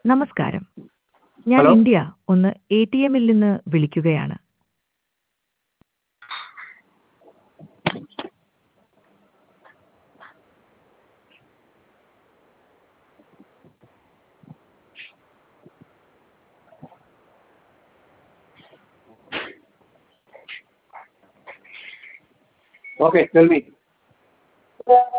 നമസ്കാരം. ഞാൻ hello. India ഒന്ന് ATM-ൽ നിന്ന് വിളിക്കുകയാണ്. Okay, tell me.